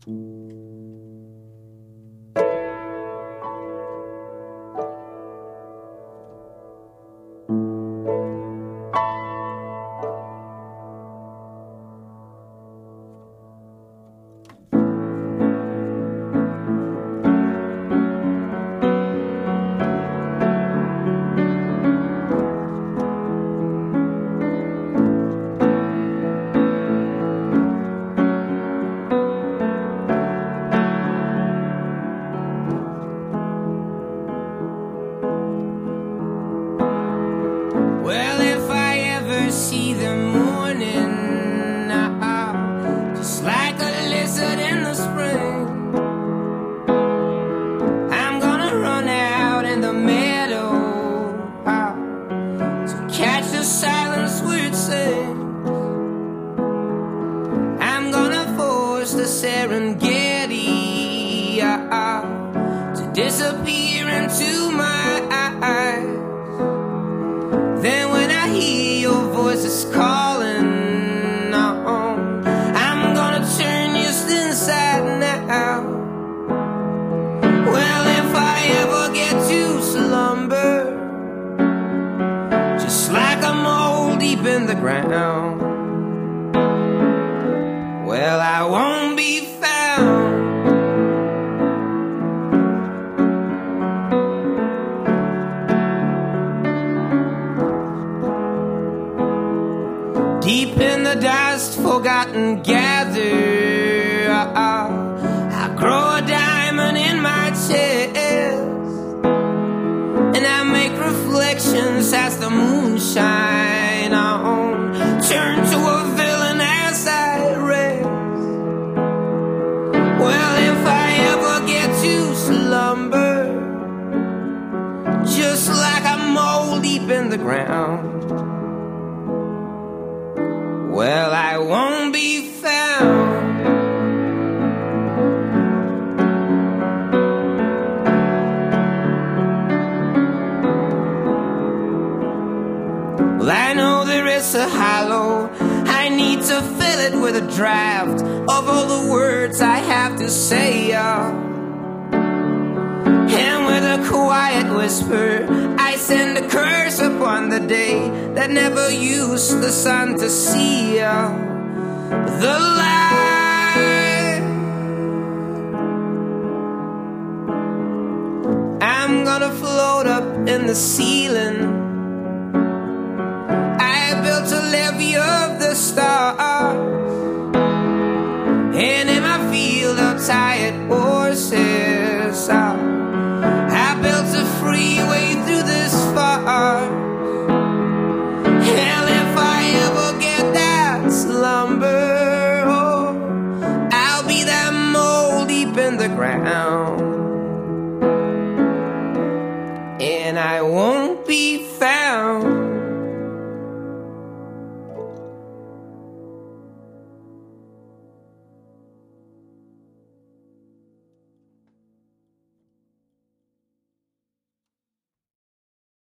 Well, if I ever see the morning, just like a lizard in the spring, I'm gonna run out in the meadow to catch the silence where it sings. I'm gonna force the Serengeti to disappear into my eyes. Then when I hear your voices calling, I'm gonna turn just inside now. Well, if I ever get to slumber, just like a mole deep in the ground, well, I won't be found. Deep in the dust, forgotten, gather. I grow a diamond in my chest, and I make reflections as the moon shine on. Turn to a villain as I rest. Well, if I ever get to slumber, just like a mole deep in the ground, well, I won't be found. Well, I know there is a hollow. I need to fill it with a draft of all the words I have to say, and with a quiet whisper, I send a curse upon the day that never used the sun to see the light. I'm gonna float up in the ceiling. I built a levee of the stars, and in my field of tired horses, I built a freeway through this far. Hell, if I ever get that slumber, I'll be that mole deep in the ground, and I won't be found.